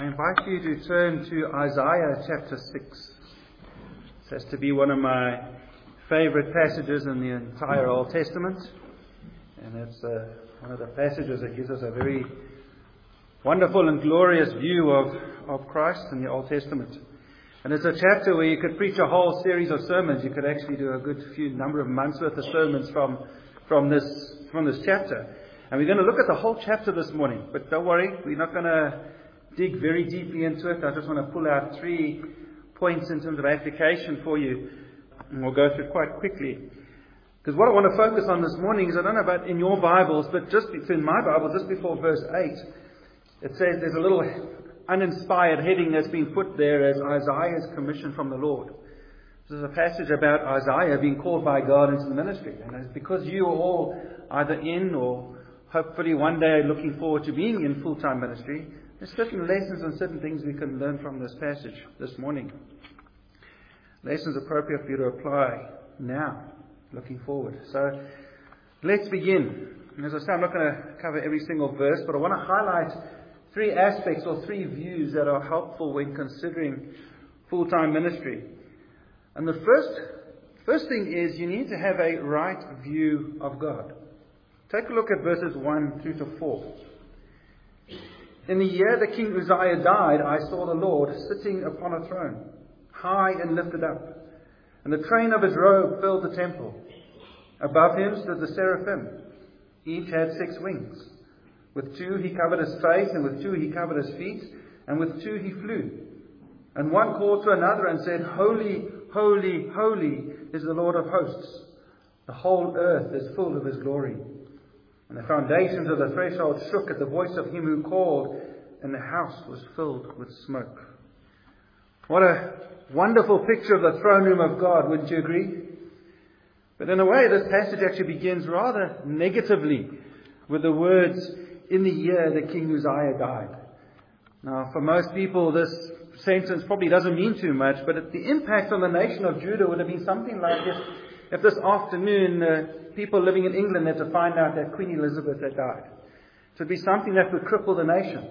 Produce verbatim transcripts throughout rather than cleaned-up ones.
I invite you to turn to Isaiah chapter six. This has to be one of my favorite passages in the entire Old Testament. And it's uh, one of the passages that gives us a very wonderful and glorious view of, of Christ in the Old Testament. And it's a chapter where you could preach a whole series of sermons. You could actually do a good few number of months worth of sermons from, from this from this chapter. And we're going to look at the whole chapter this morning. But don't worry, we're not going to dig very deeply into it. I just want to pull out three points in terms of application for you. And we'll go through it quite quickly. Because what I want to focus on this morning is, I don't know about in your Bibles, but just in my Bible, just before verse eight, it says there's a little uninspired heading that's been put there as Isaiah's commission from the Lord. This is a passage about Isaiah being called by God into the ministry. And it's because you are all either in or hopefully one day looking forward to being in full-time ministry, there's certain lessons and certain things we can learn from this passage this morning. Lessons appropriate for you to apply now, looking forward. So let's begin. And as I say, I'm not going to cover every single verse, but I want to highlight three aspects or three views that are helpful when considering full-time ministry. And the first, first thing is you need to have a right view of God. Take a look at verses one through to four. In the year that King Uzziah died, I saw the Lord sitting upon a throne, high and lifted up, and the train of his robe filled the temple. Above him stood the seraphim. Each had six wings. With two he covered his face, and with two he covered his feet, and with two he flew. And one called to another and said, Holy, holy, holy is the Lord of hosts. The whole earth is full of his glory. And the foundations of the threshold shook at the voice of him who called, and the house was filled with smoke. What a wonderful picture of the throne room of God, wouldn't you agree? But in a way, this passage actually begins rather negatively with the words, in the year that King Uzziah died. Now, for most people, this sentence probably doesn't mean too much, but the impact on the nation of Judah would have been something like this. If this afternoon, uh, people living in England had to find out that Queen Elizabeth had died. It would be something that would cripple the nation.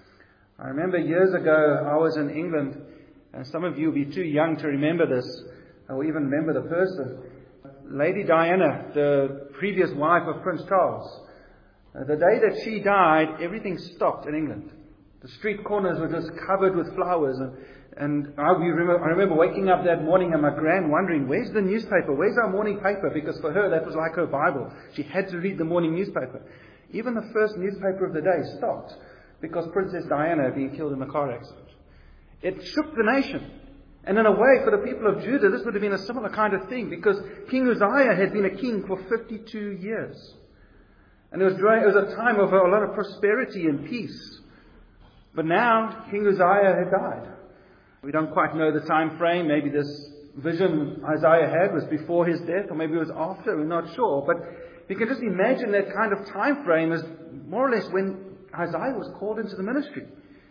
I remember years ago, I was in England, and some of you will be too young to remember this, or even remember the person. Lady Diana, the previous wife of Prince Charles. Uh, the day that she died, everything stopped in England. The street corners were just covered with flowers. And, and I, remember, I remember waking up that morning and my gran wondering, where's the newspaper? Where's our morning paper? Because for her, that was like her Bible. She had to read the morning newspaper. Even the first newspaper of the day stopped because Princess Diana had been killed in a car accident. It shook the nation. And in a way, for the people of Judah, this would have been a similar kind of thing, because King Uzziah had been a king for fifty-two years. And it was, during, it was a time of a lot of prosperity and peace. But now, King Uzziah had died. We don't quite know the time frame. Maybe this vision Isaiah had was before his death, or maybe it was after. We're not sure. But you can just imagine that kind of time frame as more or less when Isaiah was called into the ministry.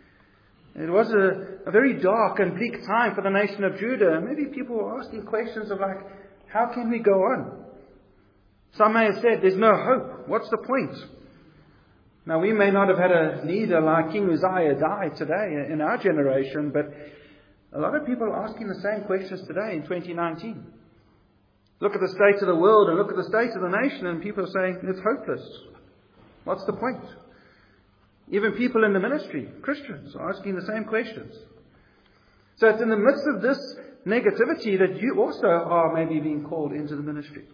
It was a, a very dark and bleak time for the nation of Judah. Maybe people were asking questions of like, how can we go on? Some may have said, there's no hope. What's the point? Now, we may not have had a leader like King Uzziah die today in our generation, but a lot of people are asking the same questions today in twenty nineteen. Look at the state of the world and look at the state of the nation, and people are saying, it's hopeless. What's the point? Even people in the ministry, Christians, are asking the same questions. So it's in the midst of this negativity that you also are maybe being called into the ministry.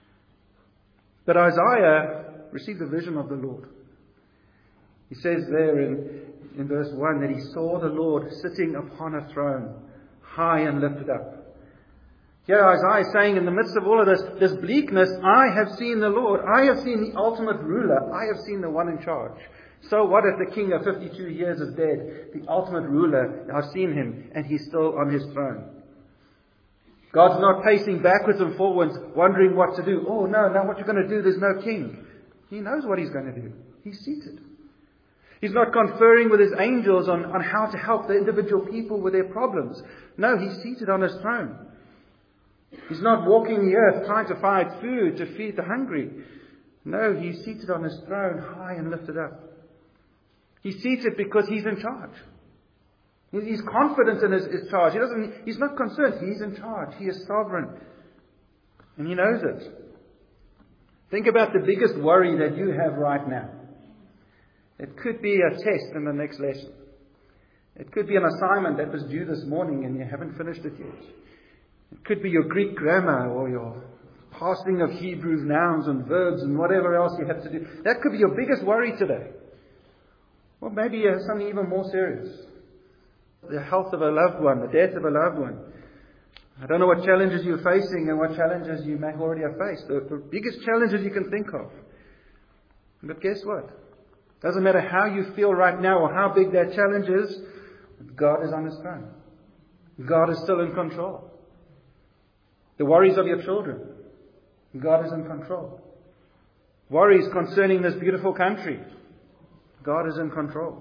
But Isaiah received a vision of the Lord. He says there in, in verse one that he saw the Lord sitting upon a throne, high and lifted up. Here Isaiah is saying, in the midst of all of this, this bleakness, I have seen the Lord. I have seen the ultimate ruler. I have seen the one in charge. So what if the king of fifty-two years is dead? The ultimate ruler, I've seen him, and he's still on his throne. God's not pacing backwards and forwards, wondering what to do. Oh, no, now what you're going to do, there's no king. He knows what he's going to do. He's seated. He's not conferring with his angels on, on how to help the individual people with their problems. No, he's seated on his throne. He's not walking the earth trying to find food to feed the hungry. No, he's seated on his throne, high and lifted up. He's seated because he's in charge. He's confident in his, his charge. He doesn't, he's not concerned. He's in charge. He is sovereign. And he knows it. Think about the biggest worry that you have right now. It could be a test in the next lesson. It could be an assignment that was due this morning and you haven't finished it yet. It could be your Greek grammar or your parsing of Hebrew nouns and verbs and whatever else you have to do. That could be your biggest worry today. Or maybe uh, something even more serious. The health of a loved one, the death of a loved one. I don't know what challenges you're facing and what challenges you may already have faced. The, the biggest challenges you can think of. But guess what? Doesn't matter how you feel right now or how big that challenge is, God is on His throne. God is still in control. The worries of your children, God is in control. Worries concerning this beautiful country, God is in control.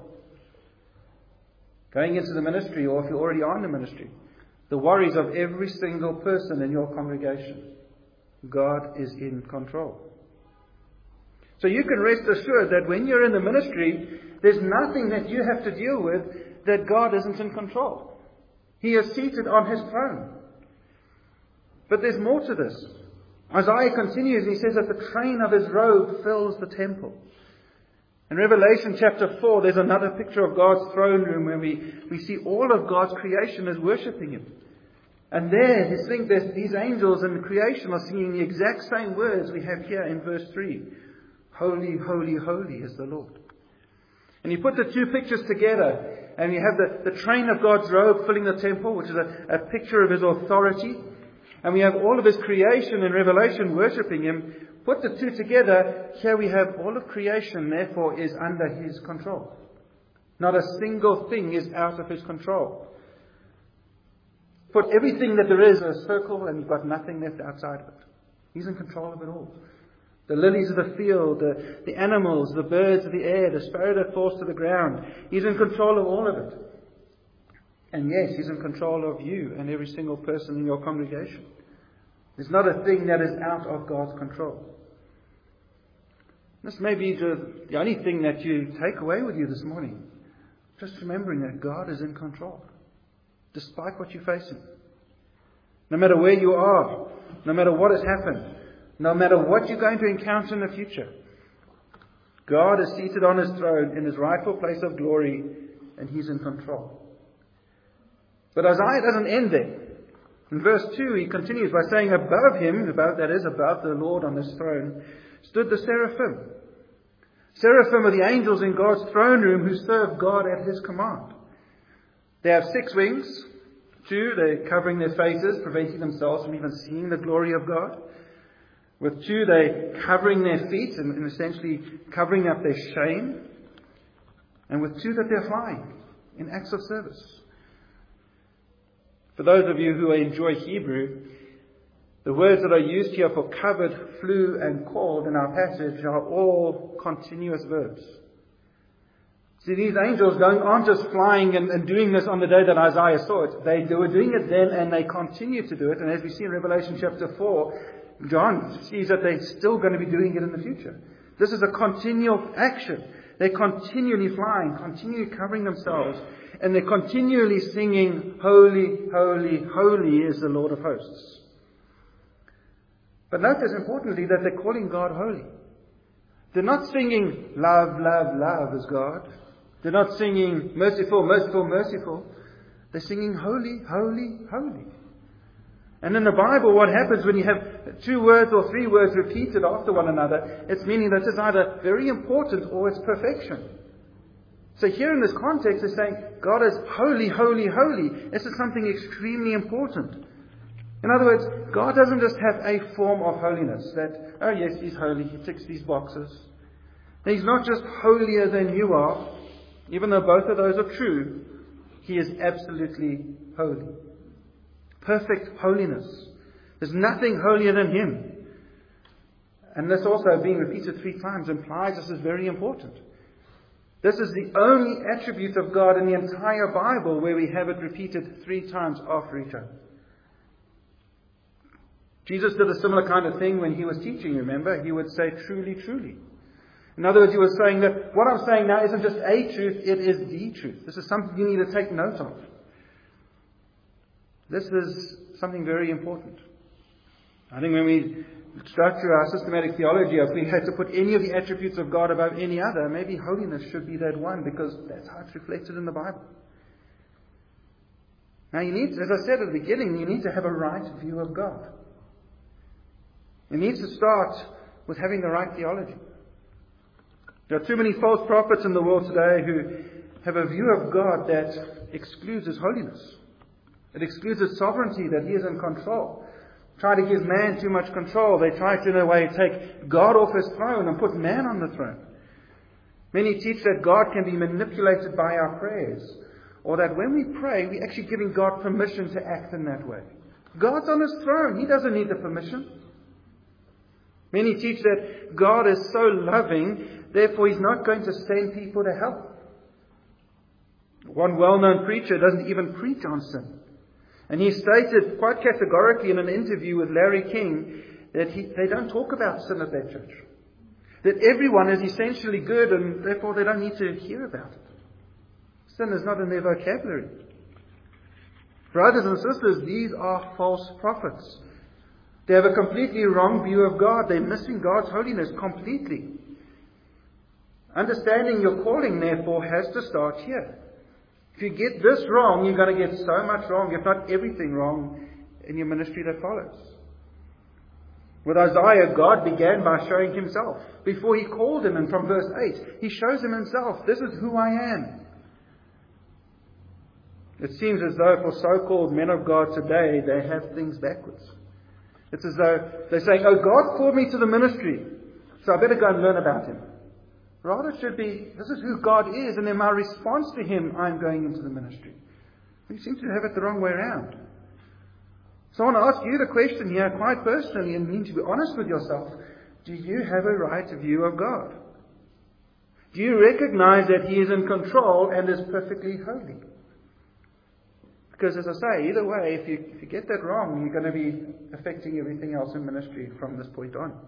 Going into the ministry, or if you're already on the ministry, the worries of every single person in your congregation, God is in control. So you can rest assured that when you're in the ministry, there's nothing that you have to deal with that God isn't in control. He is seated on His throne. But there's more to this. Isaiah continues and he says that the train of His robe fills the temple. In Revelation chapter four, there's another picture of God's throne room where we, we see all of God's creation is worshipping Him. And there, you think that these angels in creation are singing the exact same words we have here in verse three. Holy, holy, holy is the Lord. And you put the two pictures together and you have the, the train of God's robe filling the temple, which is a, a picture of His authority. And we have all of His creation in Revelation worshipping Him. Put the two together, here we have all of creation, therefore, is under His control. Not a single thing is out of His control. Put everything that there is in a circle and you've got nothing left outside of it. He's in control of it all. The lilies of the field, the, the animals, the birds of the air, the sparrow that falls to the ground. He's in control of all of it. And yes, He's in control of you and every single person in your congregation. There's not a thing that is out of God's control. This may be the, the only thing that you take away with you this morning. Just remembering that God is in control. Despite what you're facing. No matter where you are. No matter what has happened. No matter what you're going to encounter in the future. God is seated on His throne in His rightful place of glory. And He's in control. But Isaiah doesn't end there. In verse two, he continues by saying, above Him, above, that is, above the Lord on His throne, stood the seraphim. Seraphim are the angels in God's throne room who serve God at His command. They have six wings. Two, they're covering their faces, preventing themselves from even seeing the glory of God. With two, they're covering their feet and, and essentially covering up their shame. And with two, that they're flying in acts of service. For those of you who enjoy Hebrew, the words that are used here for covered, flew, and called in our passage are all continuous verbs. See, these angels don't, aren't just flying and, and doing this on the day that Isaiah saw it. They, they were doing it then and they continue to do it. And as we see in Revelation chapter four, John sees that they're still going to be doing it in the future. This is a continual action. They're continually flying, continually covering themselves. And they're continually singing, holy, holy, holy is the Lord of hosts. But notice importantly that they're calling God holy. They're not singing, love, love, love is God. They're not singing, merciful, merciful, merciful. They're singing, holy, holy, holy. And in the Bible, what happens when you have two words or three words repeated after one another, it's meaning that it's either very important or it's perfection. So here in this context, they're saying, God is holy, holy, holy. This is something extremely important. In other words, God doesn't just have a form of holiness that, oh yes, He's holy, He ticks these boxes. He's not just holier than you are, even though both of those are true. He is absolutely holy. Perfect holiness. There's nothing holier than Him. And this also being repeated three times implies this is very important. This is the only attribute of God in the entire Bible where we have it repeated three times after each other. Jesus did a similar kind of thing when He was teaching, remember? He would say, truly, truly. In other words, he was saying that what I'm saying now isn't just a truth, it is the truth. This is something you need to take note of. This is something very important. I think when we structure our systematic theology, if we had to put any of the attributes of God above any other, maybe holiness should be that one, because that's how it's reflected in the Bible. Now you need, as I said at the beginning, you need to have a right view of God. It needs to start with having the right theology. There are too many false prophets in the world today who have a view of God that excludes His holiness. It excludes His sovereignty, that He is in control. Try to give man too much control. They try to, in a way, take God off His throne and put man on the throne. Many teach that God can be manipulated by our prayers, or that when we pray, we're actually giving God permission to act in that way. God's on His throne. He doesn't need the permission. Many teach that God is so loving, therefore He's not going to send people to hell. One well-known preacher doesn't even preach on sin. And he stated quite categorically in an interview with Larry King that he, they don't talk about sin at their church. That everyone is essentially good and therefore they don't need to hear about it. Sin is not in their vocabulary. Brothers and sisters, these are false prophets. They have a completely wrong view of God. They're missing God's holiness completely. Understanding your calling, therefore, has to start here. If you get this wrong, you're going to get so much wrong, if not everything wrong, in your ministry that follows. With Isaiah, God began by showing Himself. Before He called him, and from verse eight, He shows him Himself. This is who I am. It seems as though for so-called men of God today, they have things backwards. It's as though they're saying, oh, God called me to the ministry, so I better go and learn about Him. Rather it should be, this is who God is, and in my response to Him, I'm going into the ministry. We seem to have it the wrong way around. So I want to ask you the question here, quite personally, and mean to be honest with yourself. Do you have a right view of God? Do you recognize that He is in control and is perfectly holy? Because as I say, either way, if you, if you get that wrong, you're going to be affecting everything else in ministry from this point on.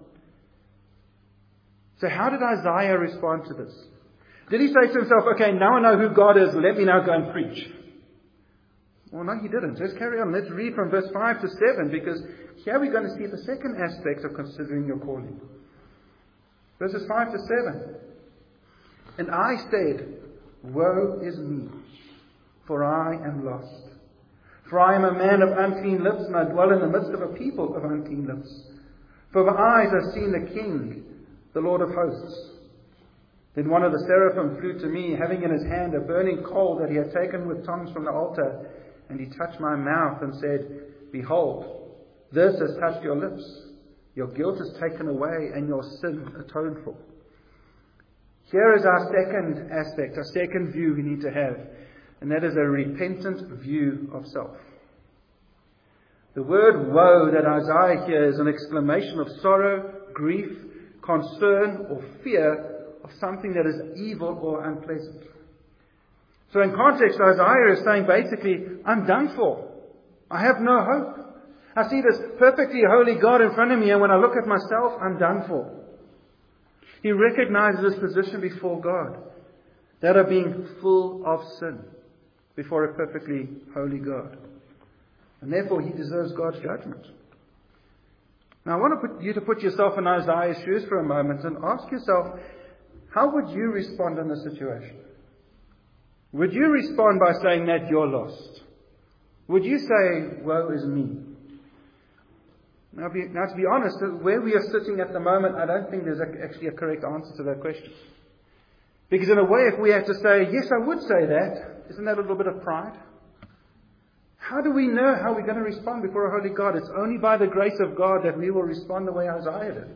So how did Isaiah respond to this? Did he say to himself, okay, now I know who God is, let me now go and preach? Well, no, he didn't. Let's carry on. Let's read from verse five to seven, because here we're going to see the second aspect of considering your calling. Verses five to seven. And I said, woe is me, for I am lost. For I am a man of unclean lips, and I dwell in the midst of a people of unclean lips. For my eyes have seen the King, the Lord of hosts. Then one of the seraphim flew to me, having in his hand a burning coal that he had taken with tongs from the altar, and he touched my mouth and said, behold, this has touched your lips. Your guilt is taken away, and your sin atoned for. Here is our second aspect, our second view we need to have, and that is a repentant view of self. The word woe that Isaiah hears is an exclamation of sorrow, grief, concern, or fear of something that is evil or unpleasant. So in context, Isaiah is saying basically, I'm done for. I have no hope. I see this perfectly holy God in front of me, and when I look at myself, I'm done for. He recognizes his position before God, that of being full of sin before a perfectly holy God. And therefore, he deserves God's judgment. Now, I want to put you to put yourself in Isaiah's shoes for a moment and ask yourself, how would you respond in this situation? Would you respond by saying that you're lost? Would you say, woe is me? Now, be, now, to be honest, where we are sitting at the moment, I don't think there's a, actually a correct answer to that question. Because in a way, if we had to say, yes, I would say that, isn't that a little bit of pride? How do we know how we're going to respond before a holy God? It's only by the grace of God that we will respond the way Isaiah did.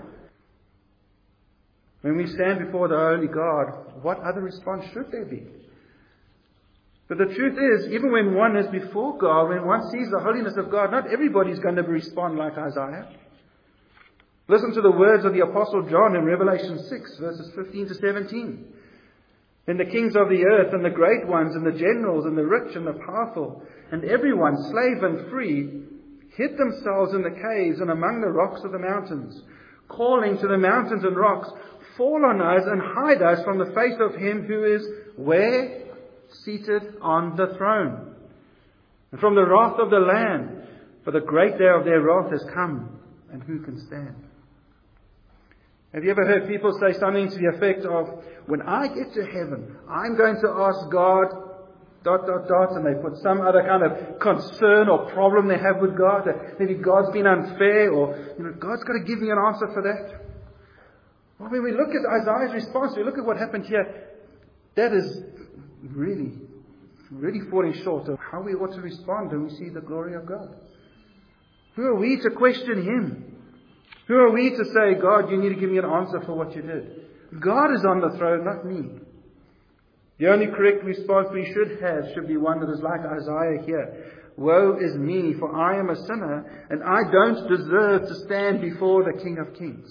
When we stand before the holy God, what other response should there be? But the truth is, even when one is before God, when one sees the holiness of God, not everybody's going to respond like Isaiah. Listen to the words of the Apostle John in Revelation six, verses fifteen to seventeen. Then the kings of the earth, and the great ones, and the generals, and the rich, and the powerful, and everyone, slave and free, hid themselves in the caves and among the rocks of the mountains, calling to the mountains and rocks, fall on us and hide us from the face of him who is where? Seated on the throne. And from the wrath of the Lamb, for the great day of their wrath has come, and who can stand? Have you ever heard people say something to the effect of, when I get to heaven, I'm going to ask God, dot, dot, dot, and they put some other kind of concern or problem they have with God, that maybe God's been unfair, or you know, God's got to give me an answer for that. Well, when we look at Isaiah's response, we look at what happened here, that is really, really falling short of how we ought to respond when we see the glory of God. Who are we to question him? Who are we to say, God, you need to give me an answer for what you did? God is on the throne, not me. The only correct response we should have should be one that is like Isaiah here. Woe is me, for I am a sinner, and I don't deserve to stand before the King of Kings.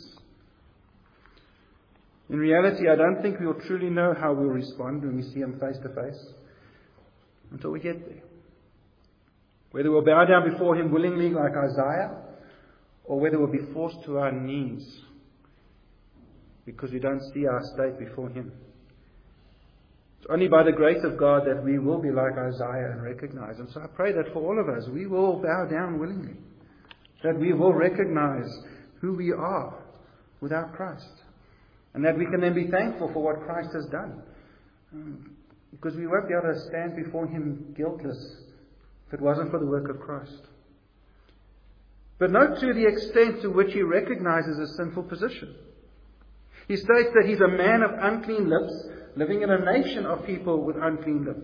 In reality, I don't think we will truly know how we'll respond when we see him face to face until we get there. Whether we'll bow down before him willingly like Isaiah, or whether we'll be forced to our knees because we don't see our state before him. It's only by the grace of God that we will be like Isaiah and recognize. And so I pray that for all of us, we will bow down willingly. That we will recognize who we are without Christ. And that we can then be thankful for what Christ has done. Because we won't be able to stand before him guiltless if it wasn't for the work of Christ. But note to the extent to which he recognizes his sinful position. He states that he's a man of unclean lips, living in a nation of people with unclean lips.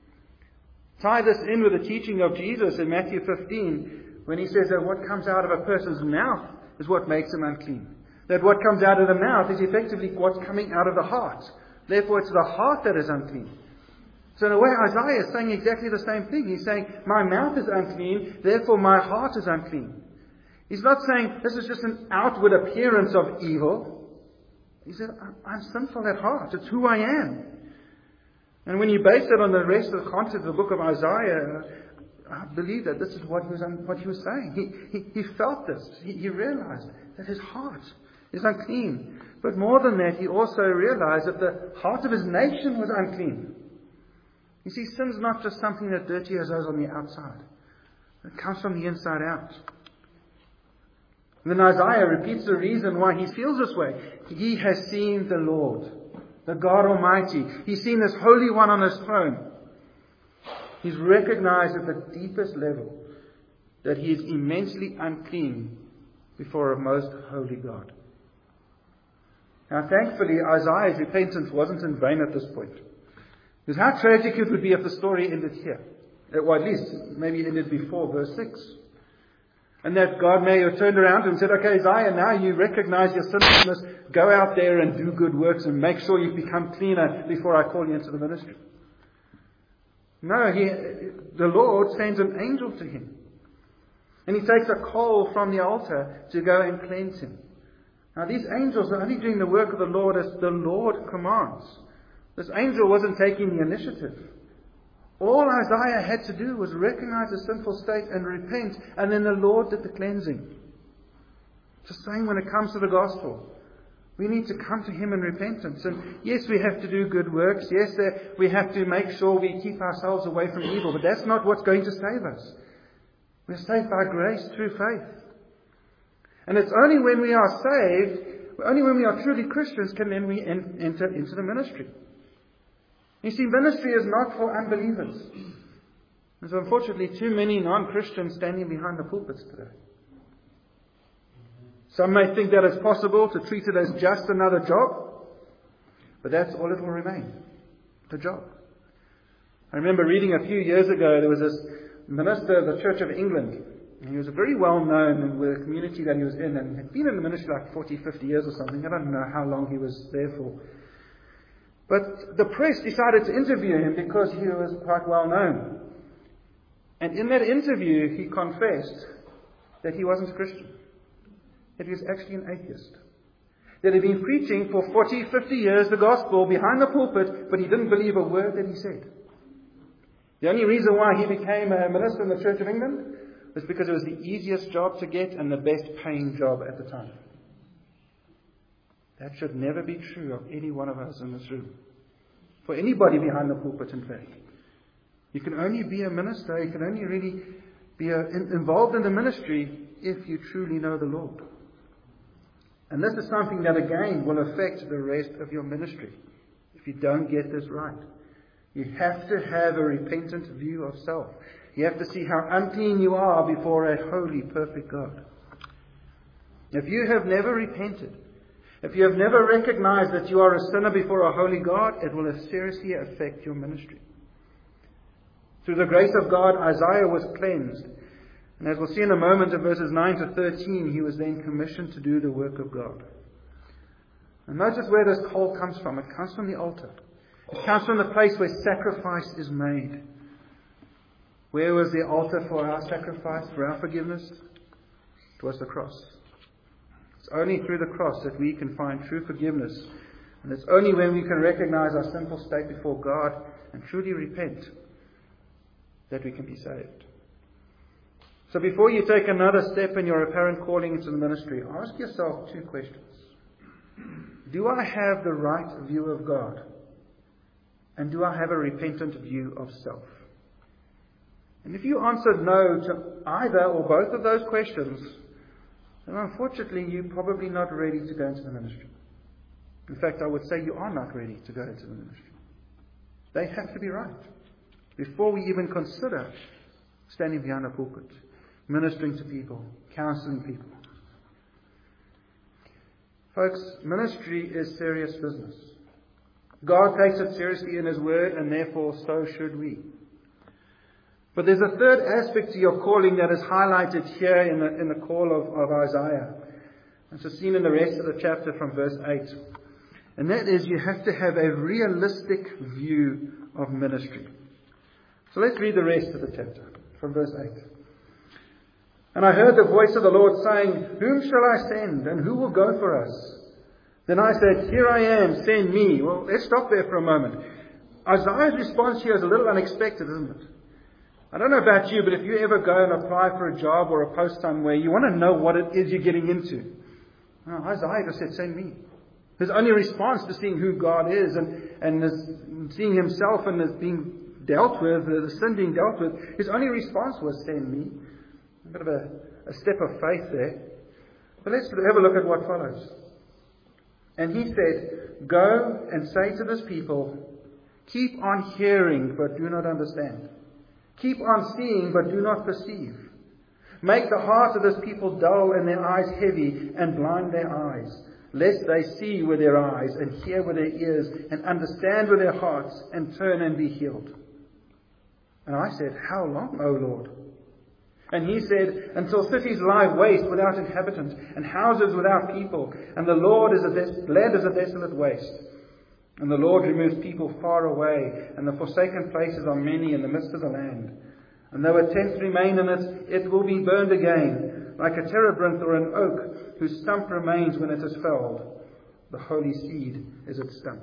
Tie this in with the teaching of Jesus in Matthew fifteen, when he says that what comes out of a person's mouth is what makes him unclean. That what comes out of the mouth is effectively what's coming out of the heart. Therefore, it's the heart that is unclean. So in a way, Isaiah is saying exactly the same thing. He's saying, my mouth is unclean, therefore my heart is unclean. He's not saying this is just an outward appearance of evil. He said, I'm sinful at heart. It's who I am. And when you base it on the rest of the content of the book of Isaiah, I believe that this is what he was, what he was saying. He, he, he felt this. He, he realized that his heart is unclean. But more than that, he also realized that the heart of his nation was unclean. You see, sin's not just something that dirties us on the outside. It comes from the inside out. And then Isaiah repeats the reason why he feels this way. He has seen the Lord, the God Almighty. He's seen this Holy One on his throne. He's recognized at the deepest level that he is immensely unclean before a most holy God. Now, thankfully, Isaiah's repentance wasn't in vain at this point. Because how tragic it would be if the story ended here. Or at least, maybe it ended before verse six. And that God may have turned around and said, okay, Isaiah, now you recognize your sinfulness. Go out there and do good works and make sure you become cleaner before I call you into the ministry. No, he, the Lord sends an angel to him. And he takes a coal from the altar to go and cleanse him. Now these angels are only doing the work of the Lord as the Lord commands. This angel wasn't taking the initiative. All Isaiah had to do was recognize the sinful state and repent, and then the Lord did the cleansing. It's the same when it comes to the gospel. We need to come to him in repentance. And yes, we have to do good works. Yes, we have to make sure we keep ourselves away from evil. But that's not what's going to save us. We're saved by grace through faith. And it's only when we are saved, only when we are truly Christians, can then we en- enter into the ministry. You see, ministry is not for unbelievers. There's unfortunately too many non-Christians standing behind the pulpits today. Some may think that it's possible to treat it as just another job, but that's all it will remain, the job. I remember reading a few years ago, there was this minister of the Church of England, and he was very well known in the community that he was in, and had been in the ministry like forty, fifty years or something. I don't know how long he was there for. But the press decided to interview him because he was quite well known. And in that interview, he confessed that he wasn't a Christian. That he was actually an atheist. That he'd been preaching for forty, fifty years the gospel behind the pulpit, but he didn't believe a word that he said. The only reason why he became a minister in the Church of England was because it was the easiest job to get and the best paying job at the time. That should never be true of any one of us in this room. For anybody behind the pulpit, in fact. You can only be a minister, you can only really be a, in, involved in the ministry if you truly know the Lord. And this is something that again will affect the rest of your ministry if you don't get this right. You have to have a repentant view of self. You have to see how unclean you are before a holy, perfect God. If you have never repented, if you have never recognized that you are a sinner before a holy God, it will seriously affect your ministry. Through the grace of God, Isaiah was cleansed. And as we'll see in a moment in verses nine to thirteen, he was then commissioned to do the work of God. And notice where this coal comes from. It comes from the altar. It comes from the place where sacrifice is made. Where was the altar for our sacrifice, for our forgiveness? It was the cross. It's only through the cross that we can find true forgiveness. And it's only when we can recognize our sinful state before God and truly repent that we can be saved. So before you take another step in your apparent calling into the ministry, ask yourself two questions. Do I have the right view of God? And do I have a repentant view of self? And if you answered no to either or both of those questions, then unfortunately you're probably not ready to go into the ministry. In fact, I would say you are not ready to go into the ministry. They have to be right before we even consider standing behind a pulpit, ministering to people, counseling people. Folks, ministry is serious business. God takes it seriously in His Word, and therefore so should we. But there's a third aspect to your calling that is highlighted here in the, in the call of, of Isaiah. It's seen in the rest of the chapter from verse eight. And that is, you have to have a realistic view of ministry. So let's read the rest of the chapter from verse eight. And I heard the voice of the Lord saying, Whom shall I send, and who will go for us? Then I said, Here I am, send me. Well, let's stop there for a moment. Isaiah's response here is a little unexpected, isn't it? I don't know about you, but if you ever go and apply for a job or a post somewhere, you want to know what it is you're getting into. Oh, Isaiah just said, send me. His only response to seeing who God is and, and is seeing himself and is being dealt with, the sin being dealt with, his only response was, send me. A bit of a, a step of faith there. But let's have a look at what follows. And he said, Go and say to this people, keep on hearing, but do not understand. Keep on seeing, but do not perceive. Make the heart of this people dull and their eyes heavy, and blind their eyes, lest they see with their eyes, and hear with their ears, and understand with their hearts, and turn and be healed. And I said, How long, O Lord? And he said, Until cities lie waste without inhabitant, and houses without people, and the Lord is a des- land is a desolate waste. And the Lord removes people far away, and the forsaken places are many in the midst of the land. And though a tenth remain in it, it will be burned again, like a terebinth or an oak, whose stump remains when it is felled. The holy seed is its stump.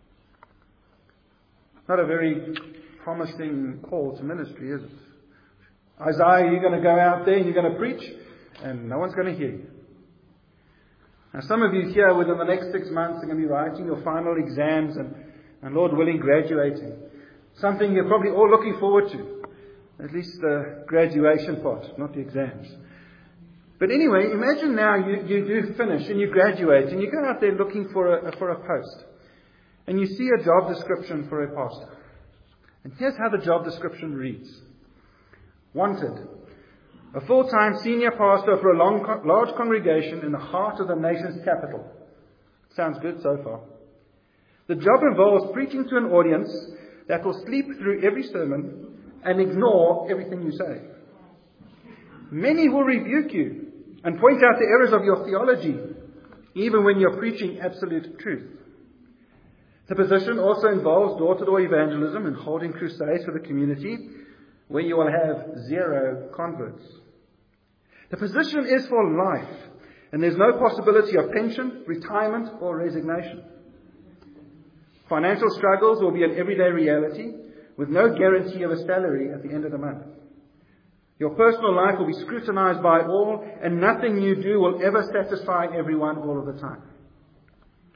Not a very promising call to ministry, is it? Isaiah, you're going to go out there and you're going to preach, and no one's going to hear you. Now, some of you here within the next six months are going to be writing your final exams and, and Lord willing, graduating. Something you're probably all looking forward to. At least the graduation part, not the exams. But anyway, imagine now you, you do finish and you graduate and you go out there looking for a, for a post. And you see a job description for a pastor. And here's how the job description reads. Wanted. A full-time senior pastor for a long, large congregation in the heart of the nation's capital. Sounds good so far. The job involves preaching to an audience that will sleep through every sermon and ignore everything you say. Many will rebuke you and point out the errors of your theology, even when you're preaching absolute truth. The position also involves door-to-door evangelism and holding crusades for the community, where you will have zero converts. The position is for life, and there's no possibility of pension, retirement, or resignation. Financial struggles will be an everyday reality, with no guarantee of a salary at the end of the month. Your personal life will be scrutinized by all, and nothing you do will ever satisfy everyone all of the time.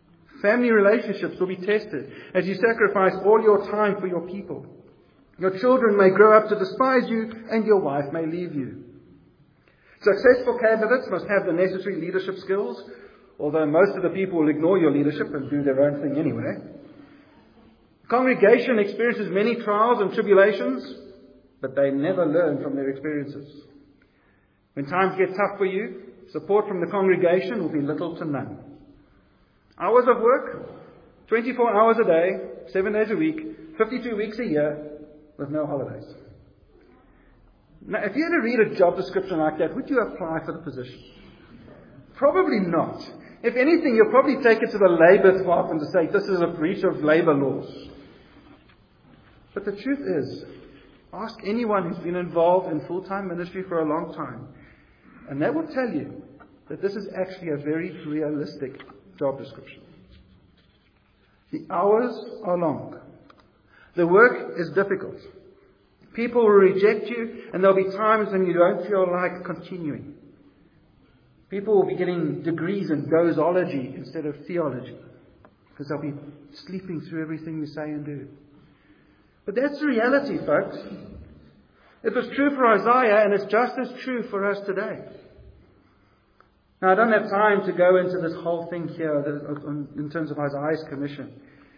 Family relationships will be tested as you sacrifice all your time for your people. Your children may grow up to despise you, and your wife may leave you. Successful candidates must have the necessary leadership skills, although most of the people will ignore your leadership and do their own thing anyway. Congregation experiences many trials and tribulations, but they never learn from their experiences. When times get tough for you, support from the congregation will be little to none. Hours of work, twenty-four hours a day, seven days a week, fifty-two weeks a year, with no holidays. Now, if you had to read a job description like that, would you apply for the position? Probably not. If anything, you'll probably take it to the Labour Department to say, this is a breach of labour laws. But the truth is, ask anyone who's been involved in full-time ministry for a long time, and they will tell you that this is actually a very realistic job description. The hours are long. The work is difficult. People will reject you, and there'll be times when you don't feel like continuing. People will be getting degrees in dozology instead of theology, because they'll be sleeping through everything you say and do. But that's the reality, folks. It was true for Isaiah, and it's just as true for us today. Now, I don't have time to go into this whole thing here in terms of Isaiah's commission.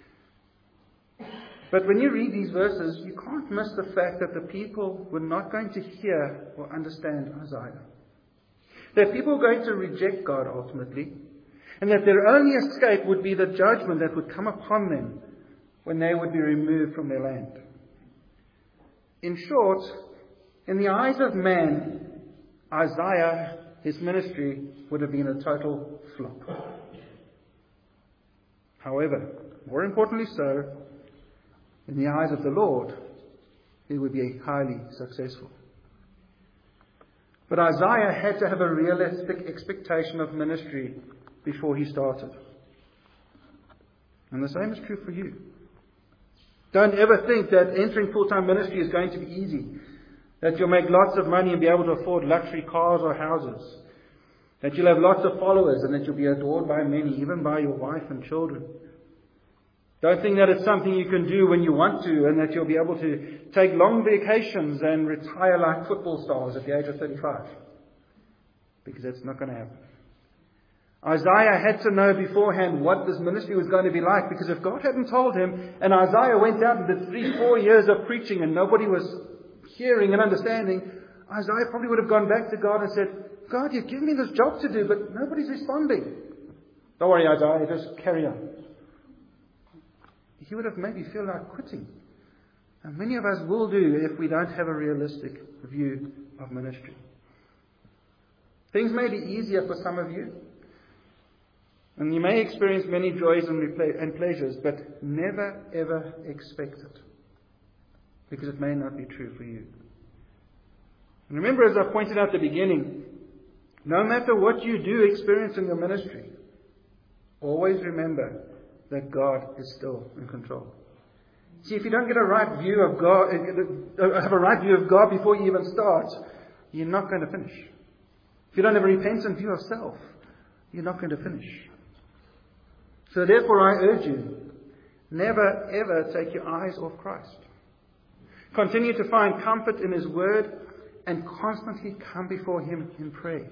But when you read these verses, you can't miss the fact that the people were not going to hear or understand Isaiah. That people were going to reject God ultimately, and that their only escape would be the judgment that would come upon them when they would be removed from their land. In short, in the eyes of man, Isaiah, his ministry, would have been a total flop. However, more importantly so, in the eyes of the Lord, it would be highly successful. But Isaiah had to have a realistic expectation of ministry before he started. And the same is true for you. Don't ever think that entering full-time ministry is going to be easy, that you'll make lots of money and be able to afford luxury cars or houses, that you'll have lots of followers and that you'll be adored by many, even by your wife and children. Don't think that it's something you can do when you want to, and that you'll be able to take long vacations and retire like football stars at the age of thirty-five. Because that's not going to happen. Isaiah had to know beforehand what this ministry was going to be like, because if God hadn't told him, and Isaiah went out and did three, four years of preaching and nobody was hearing and understanding, Isaiah probably would have gone back to God and said, God, you've given me this job to do, but nobody's responding. Don't worry, Isaiah, just carry on. He would have maybe feel like quitting. And many of us will do if we don't have a realistic view of ministry. Things may be easier for some of you, and you may experience many joys and pleasures, but never ever expect it, because it may not be true for you. And remember, as I pointed out at the beginning, no matter what you do experience in your ministry, always remember that God is still in control. See, if you don't get a right view of God, have a right view of God before you even start, you're not going to finish. If you don't have a repentant view of self, you're not going to finish. So therefore I urge you, never ever take your eyes off Christ. Continue to find comfort in His Word and constantly come before Him in prayer.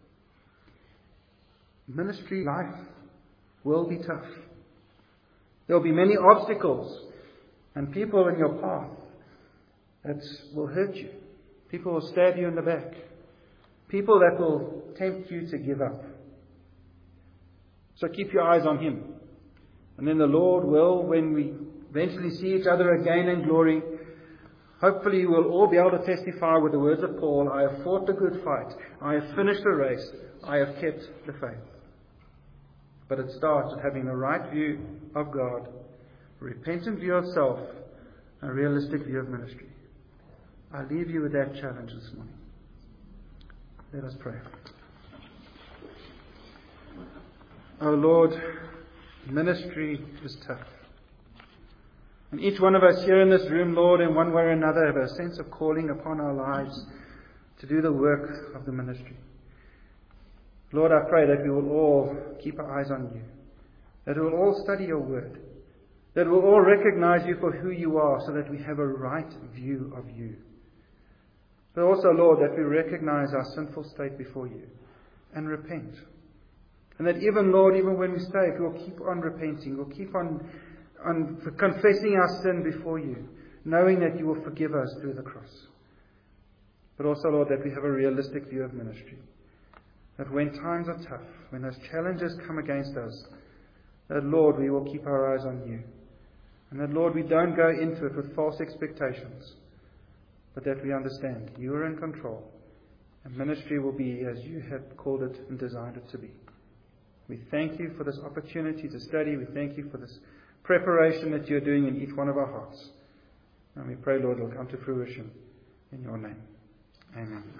Ministry life will be tough. There will be many obstacles and people in your path that will hurt you. People will stab you in the back. People that will tempt you to give up. So keep your eyes on Him. And then the Lord will, when we eventually see each other again in glory, hopefully we'll all be able to testify with the words of Paul, I have fought the good fight. I have finished the race. I have kept the faith. But it starts with having a right view of God, a repentant view of self, a realistic view of ministry. I leave you with that challenge this morning. Let us pray. Oh Lord, ministry is tough. And each one of us here in this room, Lord, in one way or another, have a sense of calling upon our lives to do the work of the ministry. Lord, I pray that we will all keep our eyes on You, That we'll all study your word. That we'll all recognize you for who you are, so that we have a right view of you. But also, Lord, that we recognize our sinful state before you and repent. And that even, Lord, even when we stay, we'll keep on repenting. We'll keep on, on confessing our sin before you, knowing that you will forgive us through the cross. But also, Lord, that we have a realistic view of ministry. That when times are tough, when those challenges come against us, that, Lord, we will keep our eyes on you. And that, Lord, we don't go into it with false expectations, but that we understand you are in control, and ministry will be as you have called it and designed it to be. We thank you for this opportunity to study. We thank you for this preparation that you're doing in each one of our hearts. And we pray, Lord, it will come to fruition in your name. Amen.